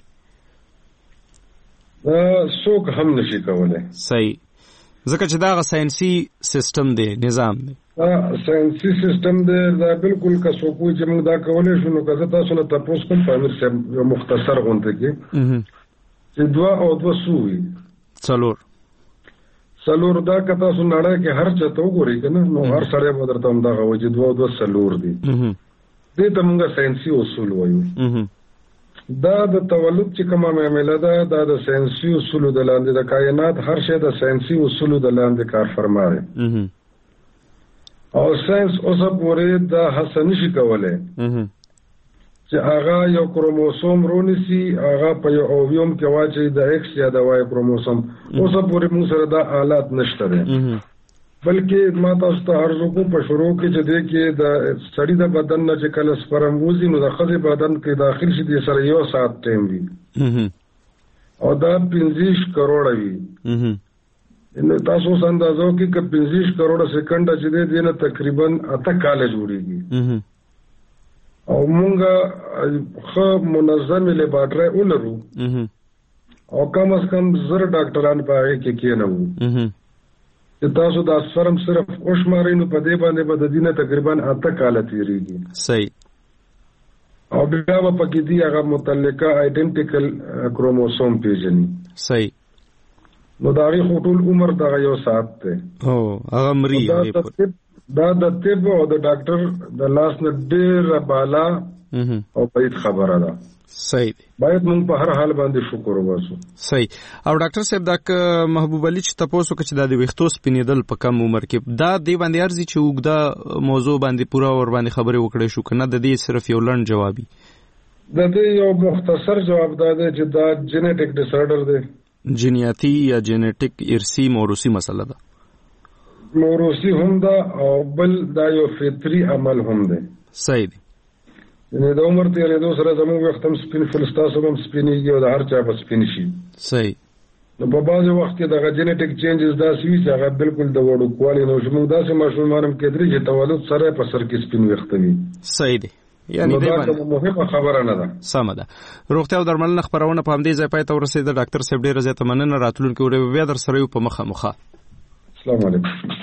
څوک هم نشي کولای صحیح ځکه چې دا ساينسي سیستم دی نظام دی ساينسي سیستم دی دا بالکل که څوک وي چې موږ دا کولای شو نو که تاسو نه تاسو کوم پامیر صاحب یو مختصر غونډه کې چې دوا او دوا سوي څلور څلور دا که تاسو نړۍ کې هر څه ته وګورئ کنه نو هر سړی به درته هم دا غوي چې دوا او دوا څلور دي دې ته موږ ساينسي اصول وایو دا د تولد چې کومه معامله ده دا د ساينسي اصولو د لاندې د کائنات هر شی د ساينسي اصولو د لاندې کار فرمایي او ساينس اوسه پورې د حسن شي کوله چې هغه یو کروموسوم رونیسي هغه په یو اوویوم کې واچي د ایکس یا د وای کروموسوم اوسه پورې موږ سره د آلات نشته ده بلکې ما تاسو ته عرض وکړم په شروع کې چې د کې د سړی د بدن نه چې کله سپرم وځي نو د ښځې بدن کې داخل شي د سره یو ساعت ټایم وي او دا پنځه کروڑه وي نو تاسو اندازو کې چې پنځه کروڑه سکند چې دی نه تقریبا اته کال جوړیږي او مونږه خو منظم لیبارټری ولرو او کم از کم زر ډاکټران په هغه کې کېنو چې تاسو د اسفرم صرف اوشماري نو په دې باندې به د دینه تقریبا اته کال تیریږي صحیح او بیا په پکې دی هغه متعلقه آیډنټیکل کروموسوم پیژني صحیح نو دا غي ټول عمر دا یو ساعت ته او هغه مری دا د طب او د ډاکټر د لاس نه ډېر بالا او په خبره ده صحیح باید موږ په هر حال باندې شکر وباسو صحیح او ډاکټر صاحب دا محبوب علي چې تاسو کې د ویښتو سپینېدل په کم عمر کې دا دی باندې ارزي چې وګدا موضوع باندې پورا ور باندې خبرې وکړې شو کنه د دې صرف یو لړن جوابي د دې یو مختصر جواب دا دی چې دا جینیټک ډیس آرډر دی جینیاتي یا جینیټک ارثي موروثي مسله ده موروثي هم ده او بل دا یو فطري عمل هم ده صحیح دی نه د عمر تیرېدو سره زموږ وخت هم سپین فلسطاسو هم سپینېږي او د هر چا په سپین شي صحیح نو په بعضې وخت کې دغه جینیټک چینجز داسې وي چې هغه بالکل د وړوکوالي نه زموږ داسې ماشومان هم کېدلي چې تولد سره په سر کې سپین ویښته وي صحیح دی یعنی دا مهمه خبره نه ده سمه ده روغتیا او درملنه خپرونه په همدې ځای پای ته ورسېده ډاکټر صاحب ډېره زیاته مننه راتلونکي ورځې بیا در سره یو په مخه مخه السلام علیکم